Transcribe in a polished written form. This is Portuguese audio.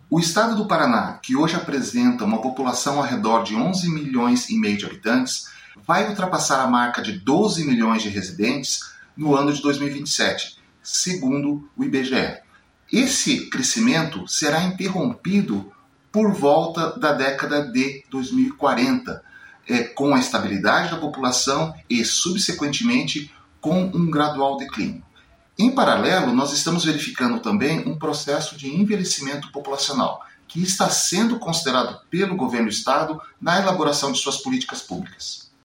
O estado do Paraná, que hoje apresenta uma população ao redor de 11 milhões e meio de habitantes, vai ultrapassar a marca de 12 milhões de residentes no ano de 2027, segundo o IBGE. Esse crescimento será interrompido por volta da década de 2040, com a estabilidade da população e, subsequentemente, com um gradual declínio. Em paralelo, nós estamos verificando também um processo de envelhecimento populacional, que está sendo considerado pelo governo do Estado na elaboração de suas políticas públicas.